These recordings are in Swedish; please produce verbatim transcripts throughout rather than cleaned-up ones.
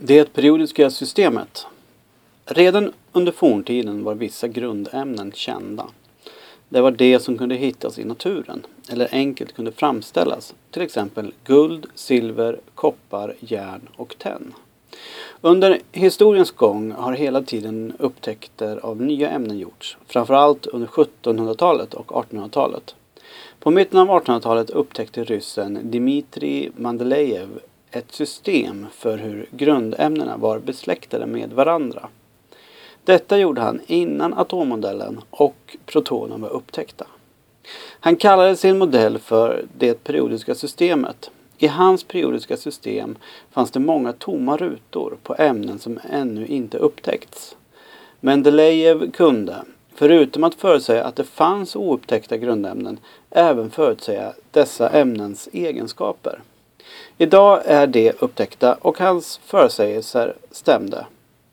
Det periodiska systemet. Redan under forntiden var vissa grundämnen kända. Det var det som kunde hittas i naturen eller enkelt kunde framställas, till exempel guld, silver, koppar, järn och tenn. Under historiens gång har hela tiden upptäckter av nya ämnen gjorts, framförallt under sjuttonhundratalet och artonhundratalet. På mitten av artonhundratalet upptäckte ryssen Dmitrij Mendelejev ett system för hur grundämnena var besläktade med varandra. Detta gjorde han innan atommodellen och protonen var upptäckta. Han kallade sin modell för det periodiska systemet. I hans periodiska system fanns det många tomma rutor på ämnen som ännu inte upptäckts. Mendelejev kunde, förutom att förutsäga att det fanns oupptäckta grundämnen, även förutsäga dessa ämnens egenskaper. Idag är det upptäckta och hans förutsägelser stämde.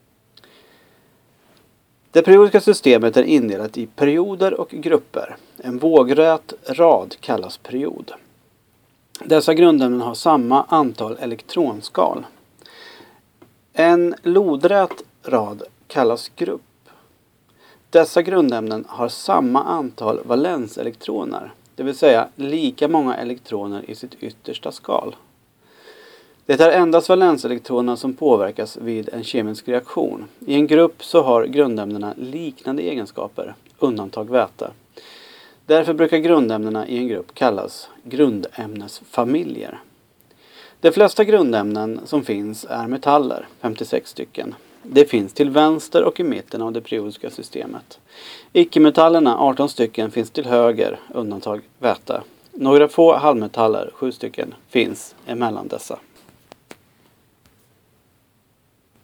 Det periodiska systemet är indelat i perioder och grupper. En vågrät rad kallas period. Dessa grundämnen har samma antal elektronskal. En lodrät rad kallas grupp. Dessa grundämnen har samma antal valenselektroner, det vill säga lika många elektroner i sitt yttersta skal. Det är endast valenselektronerna som påverkas vid en kemisk reaktion. I en grupp så har grundämnena liknande egenskaper, undantag väte. Därför brukar grundämnena i en grupp kallas grundämnesfamiljer. De flesta grundämnen som finns är metaller, femtiosex stycken. Det finns till vänster och i mitten av det periodiska systemet. Icke-metallerna, arton stycken, finns till höger, undantag väte. Några få halvmetaller, sju stycken, finns emellan dessa.